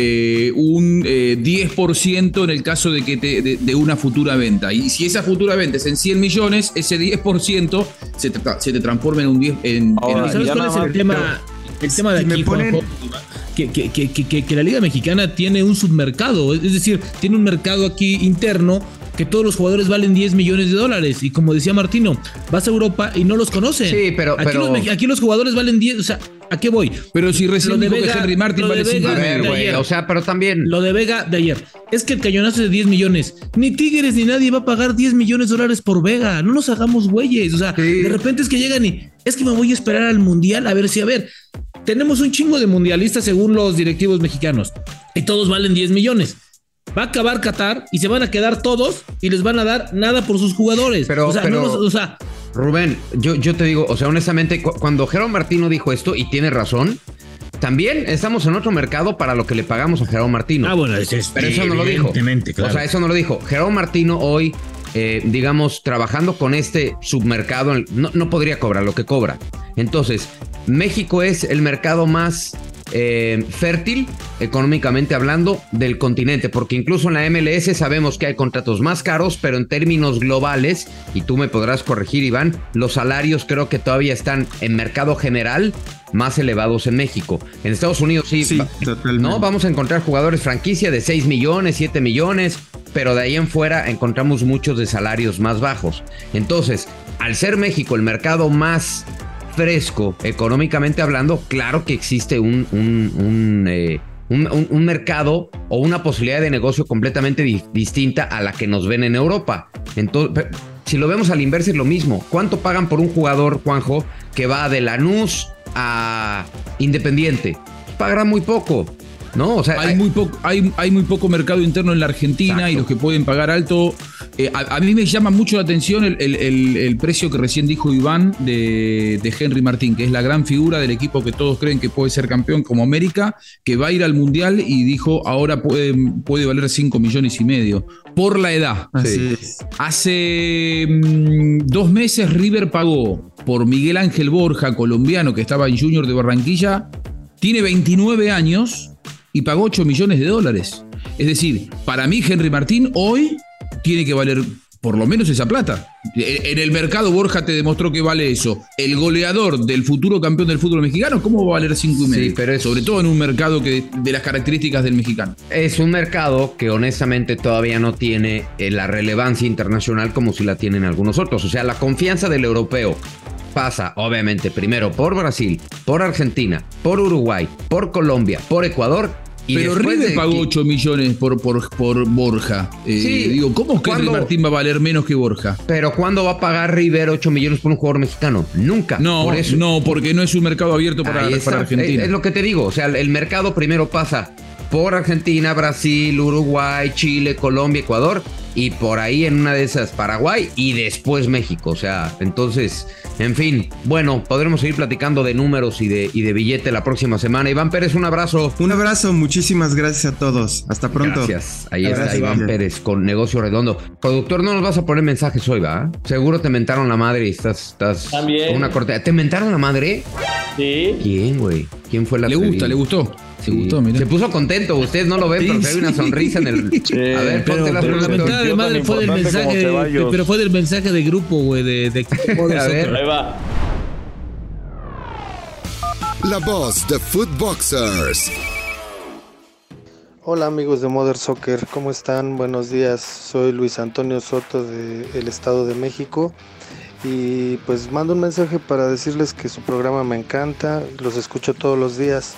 10% en el caso de que de una futura venta. Y si esa futura venta es en 100 millones, ese 10% se te transforma en un 10%. ¿Sabes cuál es el tema? El tema de aquí, Juanjo, que la Liga Mexicana tiene un submercado, es decir, tiene un mercado aquí interno que todos los jugadores valen 10 millones de dólares. Y como decía Martino, vas a Europa y no los conocen. Sí, pero aquí los jugadores valen 10, o sea, ¿a qué voy? Pero si recién dijo que Henry Martin vale 5 millones. O sea, pero también... Lo de Vega de ayer, es que el cañonazo es de 10 millones. Ni Tigres ni nadie va a pagar 10 millones de dólares por Vega. No nos hagamos güeyes. O sea, de repente es que llegan y... Es que me voy a esperar al Mundial a ver si... A ver, tenemos un chingo de mundialistas según los directivos mexicanos. Y todos valen 10 millones. Va a acabar Qatar y se van a quedar todos y les van a dar nada por sus jugadores. Pero Rubén, yo te digo, o sea, honestamente, cuando Gerardo Martino dijo esto, y tiene razón, también estamos en otro mercado para lo que le pagamos a Gerardo Martino. Bueno, pero eso no lo dijo. Claro. O sea, eso no lo dijo. Gerardo Martino hoy, digamos, trabajando con este submercado, no podría cobrar lo que cobra. Entonces, México es el mercado más fértil, económicamente hablando, del continente, porque incluso en la MLS sabemos que hay contratos más caros, pero en términos globales, y tú me podrás corregir, Iván, los salarios creo que todavía están en mercado general más elevados en México. En Estados Unidos sí no vamos a encontrar jugadores franquicia de 6 millones, 7 millones, pero de ahí en fuera encontramos muchos de salarios más bajos. Entonces, al ser México el mercado más fresco, económicamente hablando, claro que existe un mercado o una posibilidad de negocio completamente distinta a la que nos ven en Europa. Entonces, si lo vemos al inverso es lo mismo. ¿Cuánto pagan por un jugador, Juanjo, que va de Lanús a Independiente? Pagarán muy poco, ¿no? O sea, hay muy poco mercado interno en la Argentina. Exacto. Y los que pueden pagar alto. A mí me llama mucho la atención el precio que recién dijo Iván de Henry Martín, que es la gran figura del equipo que todos creen que puede ser campeón como América, que va a ir al Mundial y dijo ahora puede valer 5 millones y medio por la edad. Así es. Hace 2 meses River pagó por Miguel Ángel Borja, colombiano que estaba en Junior de Barranquilla, tiene 29 años y pagó 8 millones de dólares. Es decir, para mí Henry Martín hoy tiene que valer por lo menos esa plata. En el mercado Borja te demostró que vale eso. El goleador del futuro campeón del fútbol mexicano, ¿cómo va a valer 5,5? Sí, pero sobre todo en un mercado de las características del mexicano. Es un mercado que honestamente todavía no tiene la relevancia internacional como si la tienen algunos otros. O sea, la confianza del europeo pasa, obviamente, primero por Brasil, por Argentina, por Uruguay, por Colombia, por Ecuador. Pero River pagó 8 millones por Borja. Sí, digo, ¿cómo es que Henry Martín va a valer menos que Borja? Pero ¿cuándo va a pagar River 8 millones por un jugador mexicano? Nunca. No, por eso. No, porque no es un mercado abierto para Argentina. Es lo que te digo. O sea, el mercado primero pasa por Argentina, Brasil, Uruguay, Chile, Colombia, Ecuador, y por ahí en una de esas Paraguay y después México. O sea, entonces, en fin, bueno, podremos seguir platicando de números y de billete la próxima semana. Iván Pérez, un abrazo. Un abrazo, muchísimas gracias a todos. Hasta pronto. Gracias. Ahí está Iván Pérez con Negocio Redondo. Productor, no nos vas a poner mensajes hoy, ¿va? Seguro te mentaron la madre y estás también. Una corte. ¿Te mentaron la madre? Sí. ¿Quién, güey? ¿Quién fue la Le gustó. Sí. Le gustó, mira. Se puso contento. Ustedes no lo ven, pero se ve una sonrisa en el. Sí, a ver, Pero ponte la mentada de madre fue del mensaje. Pero fue del mensaje de grupo, güey. De A ver. Ahí va. La voz de Footboxers. Hola amigos de Mother Soccer, ¿cómo están? Buenos días, soy Luis Antonio Soto del Estado de México y pues mando un mensaje para decirles que su programa me encanta, los escucho todos los días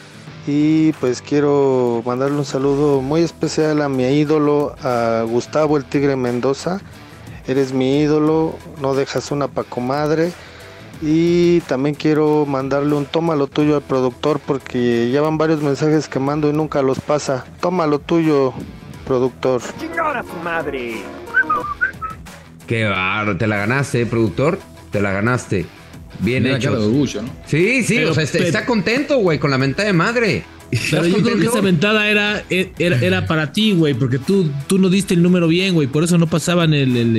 y pues quiero mandarle un saludo muy especial a mi ídolo, a Gustavo el Tigre Mendoza. Eres mi ídolo, no dejas una pa' comadre. Y también quiero mandarle un toma lo tuyo al productor porque ya van varios mensajes que mando y nunca los pasa. Toma lo tuyo, productor. ¡Chingada su madre! Qué barro, te la ganaste, productor. Te la ganaste. Bien Mira, hecho. cara de orgullo, ¿no? Sí, Pero, o sea, está contento, güey, con la mentada de madre. Pero yo creo que esa ventada era para ti, güey, porque tú no diste el número bien, güey, por eso no pasaban el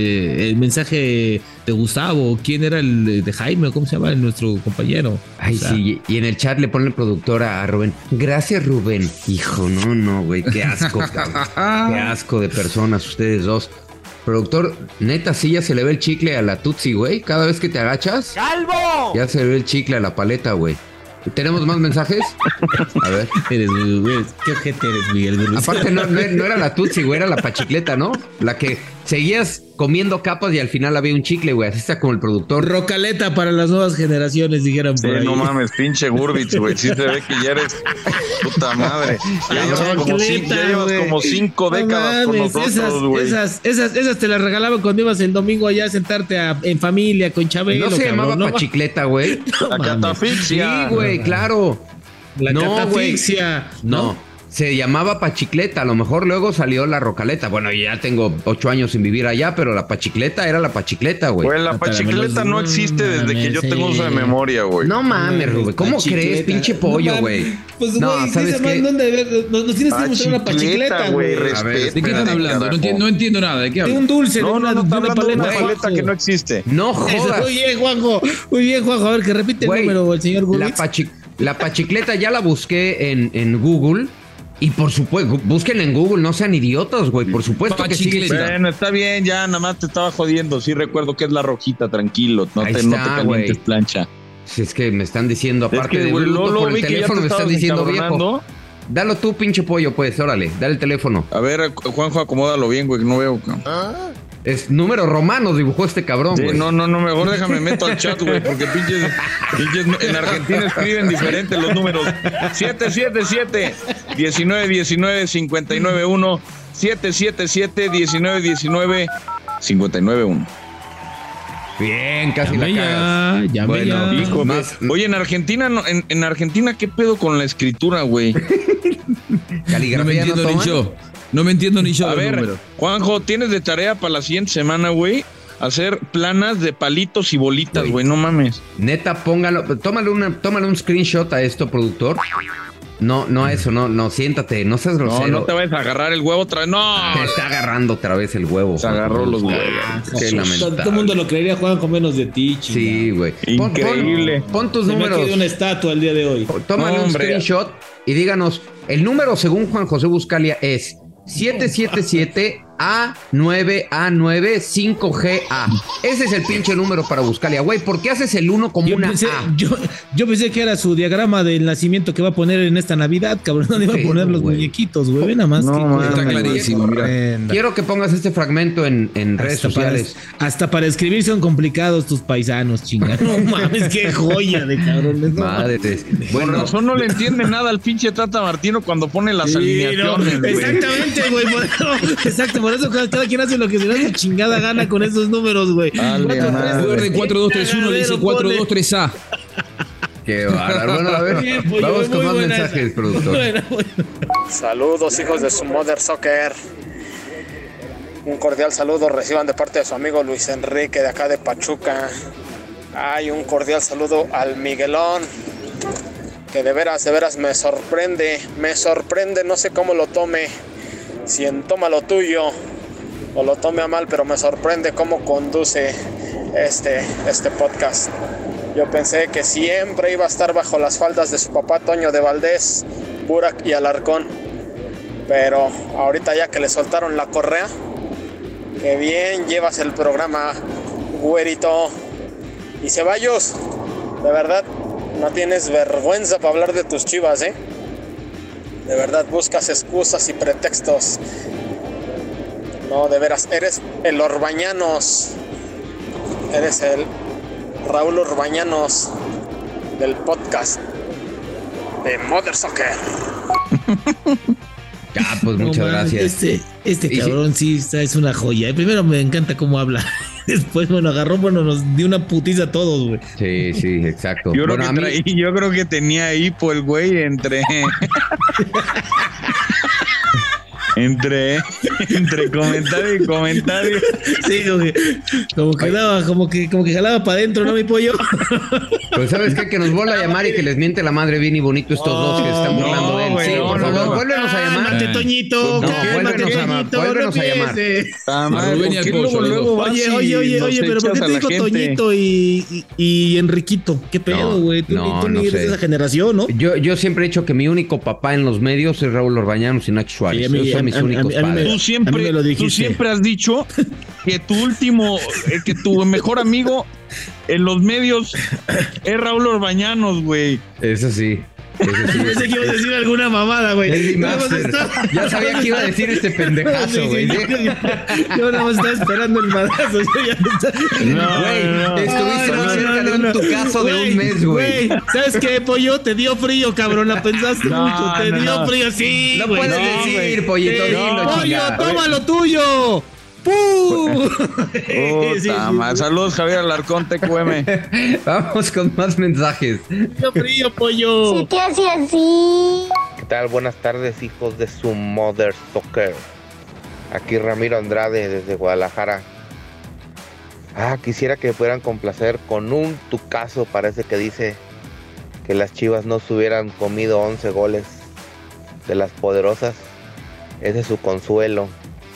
mensaje de Gustavo. ¿Quién era el de Jaime? ¿Cómo se llama nuestro compañero? Ay, O sea, sí, y en el chat le pone el productor a Rubén. Gracias, Rubén. Hijo, no, güey, qué asco, cabrón. Qué asco de personas ustedes dos. Productor, neta, sí ya se le ve el chicle a la Tutsi, güey. Cada vez que te agachas, ¡Calvo! ya se le ve el chicle a la paleta, güey. ¿Tenemos más mensajes? A ver. qué ojete eres, Miguel. Aparte, no era la Tutsi, güey, era la pachicleta, ¿no? La que seguías comiendo capas y al final había un chicle, güey. Así está como el productor. Rocaleta para las nuevas generaciones, dijeron Sí, por ahí. no mames, pinche Gurbitz, güey. Sí se ve que ya eres puta madre. Ya llevas como 5 décadas con nosotros, güey. Esas te las regalaban cuando ibas el domingo allá a sentarte en familia con Chabelo. No se cabrón, llamaba ¿no? pachicleta, güey. La catafixia. Sí, güey, claro. La No, catafixia. No, se llamaba pachicleta. A lo mejor luego salió la rocaleta. Bueno, ya tengo 8 años sin vivir allá, pero la pachicleta era la pachicleta, güey. Güey, la pachicleta no existe desde que yo tengo uso de memoria, güey. No mames, Rubén. ¿Cómo crees, pinche pollo, güey? Pues, No, güey, ¿sabes qué? Nos tienes que mostrar una pachicleta, güey. Respeta. ¿De qué están hablando? No entiendo nada. ¿De qué De hablan? un dulce, No, de una está hablando de una paleta. paleta que no existe. No jodas. Muy bien, Juanjo. Muy bien, Juanjo. A ver, que repite el Güey, número, el señor Gurwitz. La pachicleta ya la busqué en Google. Y por supuesto, busquen en Google, no sean idiotas, güey. Por supuesto que sí. Bueno, está bien, ya nada más te estaba jodiendo. Sí recuerdo que es la rojita, tranquilo. No Ahí te está, calientes, güey. plancha. Si es que me están diciendo, aparte Es que, de güey, bruto, lo por el vi que ya teléfono te me están estabas diciendo viejo. encabronando. Dalo tú, pinche pollo, pues, órale, dale el teléfono. A ver, Juanjo, acomódalo bien, güey, que no veo. Es números romanos, dibujó este cabrón, Sí, güey. no, mejor déjame meto al chat, güey, porque pinches en Argentina escriben diferente los números. 777-1919-591, 777-1919-591. Bien, casi la cagas. Bueno, hijo, más. Oye, en Argentina, en Argentina, ¿qué pedo con la escritura, güey? No me Caligrafía entiendo no ni toman. yo. No me entiendo ni yo A los ver, números. Juanjo, tienes de tarea para la siguiente semana, güey, hacer planas de palitos y bolitas, güey, no mames. Neta, tómale un screenshot a esto, productor. No a eso, no, siéntate, no seas grosero. No te vayas a agarrar el huevo otra vez, no. Te está agarrando otra vez el huevo. Se agarró los huevos. Qué lamentable. Todo el mundo lo creería Juan con menos de ti, chingada. Sí, güey. Increíble. Pon tus Se me ha números. quedado una estatua el día de hoy. Tómale un Hombre. screenshot y díganos, el número según Juan José Buscalia es 777-A9A95GA. Ese es el pinche número para Buscalia, güey. ¿Por qué haces el 1 como una A? Yo pensé que era su diagrama del nacimiento que va a poner en esta Navidad, cabrón. No le iba a poner los güey. muñequitos, güey. Ve nada más. No, Está clarísimo, mira. Quiero que pongas este fragmento en redes sociales. Hasta para escribir son complicados tus paisanos, chingada. No mames, qué joya de cabrones. No, Madre. Por Bueno, razón no le entiende nada al pinche Tata Martino cuando pone las sí, alineaciones, güey. exactamente, güey. Exacto, por eso cada quien hace lo que se le da su chingada gana con esos números, güey. Dale, madre. Recuerden 4231 le dice 423A. qué bárbaro. Bueno, a ver, Bien, pollo, vamos con muy más buena mensajes, esa. productor. Bueno. Saludos, hijos de su Mother Soccer. Un cordial saludo reciban de parte de su amigo Luis Enrique de acá de Pachuca. Hay un cordial saludo al Miguelón, que de veras me sorprende, no sé cómo lo tome, si en toma lo tuyo o lo tome a mal, pero me sorprende cómo conduce este podcast. Yo pensé que siempre iba a estar bajo las faldas de su papá Toño de Valdés, Burak y Alarcón. Pero ahorita ya que le soltaron la correa, que bien llevas el programa, güerito. Y Ceballos, de verdad, no tienes vergüenza para hablar de tus Chivas, ¿eh? De verdad, buscas excusas y pretextos. No, de veras, eres el Orbañanos. Eres el Raúl Orbañanos del podcast de Mother Soccer. Ya, pues muchas gracias. Este cabrón sí es una joya. Primero me encanta cómo habla. Después, nos dio una putiza a todos, güey. Sí, exacto. Yo creo que tenía hipo el güey entre comentario y comentario. Sí, como que jalaba para adentro, ¿no, mi pollo? Pues ¿sabes qué? Que nos vuelva a llamar y que les miente la madre bien y bonito estos dos que están burlando de él. Sí, por favor, vuélvenos a llamar. Mate, Toñito. Vuélvenos a llamar. Oye, pero ¿por qué te digo Toñito y Enriquito? ¿Qué pedo, güey? Tú ni eres de esa generación, ¿no? Yo siempre he dicho que mi único papá en los medios es Raúl Orbañanos y Nacho Suárez. Mis únicos padres. Tú siempre has dicho que tu mejor amigo en los medios es Raúl Orbañanos, güey. Eso sí. Pensé que iba a decir alguna mamada, güey. Ya sabía que iba a decir este pendejazo, güey. Yo nada más estaba esperando el madrazo. Estuviste muy cerca de un tucazo de un mes, güey. ¿Sabes qué, pollo? Te dio frío, cabrón. La pensaste mucho. Te dio frío, sí. No puedes decir, pollito, dilo, pollo, toma lo tuyo. ¡Pum! Saludos, Javier Alarcón, TQM. Vamos con más mensajes. ¡Qué frío, pollo! ¿Sí te hace así? ¿Qué tal? Buenas tardes, hijos de su Mother Soccer. Aquí Ramiro Andrade desde Guadalajara. Quisiera que me pudieran complacer con un tucazo. Parece que dice que las Chivas no se hubieran comido 11 goles de las poderosas. Ese es su consuelo.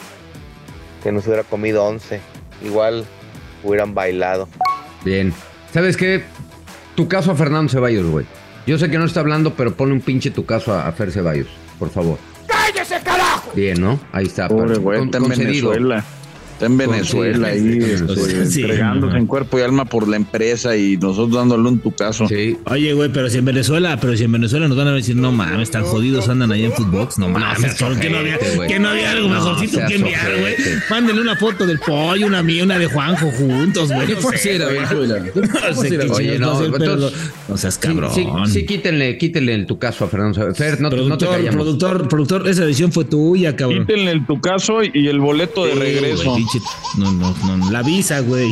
Que nos hubiera comido 11. Igual hubieran bailado. Bien. ¿Sabes qué? Tu caso a Fernando Ceballos, güey. Yo sé que no está hablando, pero ponle un pinche tu caso a Fer Ceballos, por favor. ¡Cállese, carajo! Bien, ¿no? Ahí está. Pobre güey, está en Venezuela. Está en Venezuela ahí, entregándose en cuerpo y alma por la empresa y nosotros dándole un tucazo. Sí. Oye, güey, pero si en Venezuela nos van a decir, no mames, están jodidos, andan ahí en Footbox, no mames, que no había algo mejorcito que enviar, güey. Mándenle una foto del pollo, una mía, una de Juanjo juntos, güey. ¿Qué fuera Venezuela? Oye, no seas cabrón. Sí, quítenle el tucazo a Fernando. Fer, no te callamos. Productor, esa edición fue tuya, cabrón. Quítenle el tucazo y el boleto de regreso. No, la visa, güey.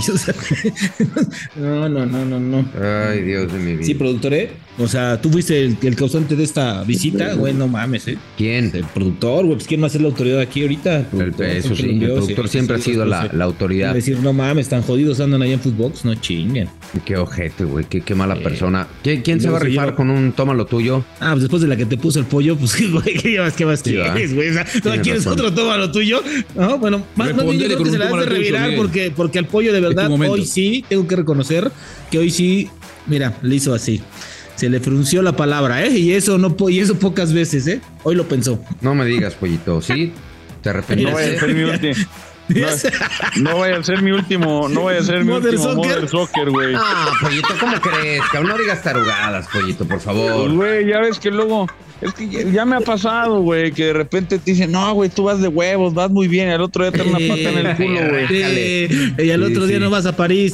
No. Ay, Dios de mi vida. Sí, productor, O sea, tú fuiste el causante de esta visita, güey, no mames, ¿Quién? El productor, güey, pues ¿quién va a ser la autoridad aquí ahorita? Eso sí, el productor siempre ha sido la autoridad. Decir, no mames, están jodidos, andan allá en Footbox, no chinguen. Qué ojete, güey, qué mala persona. ¿Quién se va a rifar con un toma lo tuyo? Pues después de la que te puso el pollo, pues, güey, ¿qué más quieres, güey? O sea, ¿no quieres otro toma lo tuyo? No, bueno, más bien yo creo que se la has de revirar porque al pollo de verdad hoy sí, tengo que reconocer que hoy sí, mira, le hizo así. Se le frunció la palabra, y eso pocas veces, Hoy lo pensó. No me digas, pollito, ¿sí? Te arrepentirás. No vaya a ser mi último. No vaya a ser mi último Mother Soccer, güey. Pollito, ¿cómo crees? Cabrón, no digas tarugadas, pollito, por favor. Pues, güey, ya ves que luego. Es que ya me ha pasado, güey, que de repente te dicen, no, güey, tú vas de huevos, vas muy bien. Y al otro día te dan una pata en el culo, güey. Y al otro día no vas a París.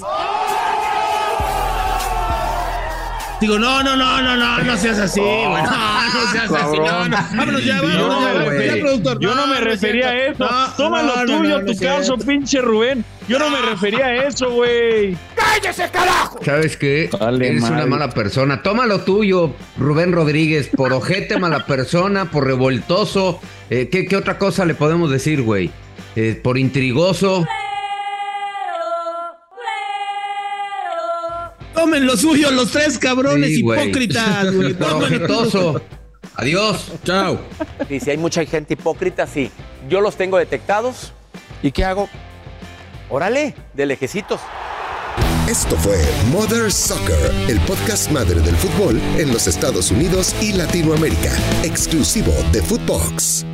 Digo, no seas así, güey. No seas así. Vámonos ya, productor. Yo no me refería a eso. Toma lo tuyo, tu caso, pinche Rubén. Yo no me refería a eso, güey. ¡Cállese, carajo! ¿Sabes qué? Eres una mala persona. Toma lo tuyo, Rubén Rodríguez, por ojete, mala persona, por revoltoso. ¿Qué otra cosa le podemos decir, güey? Por intrigoso. Tomen lo suyo los tres cabrones hipócritas, güey. Ojetoso. Adiós. Chao. Y si hay mucha gente hipócrita, sí. Yo los tengo detectados. ¿Y qué hago? Órale, de lejecitos. Esto fue Mother Soccer, el podcast madre del fútbol en los Estados Unidos y Latinoamérica, exclusivo de Footbox.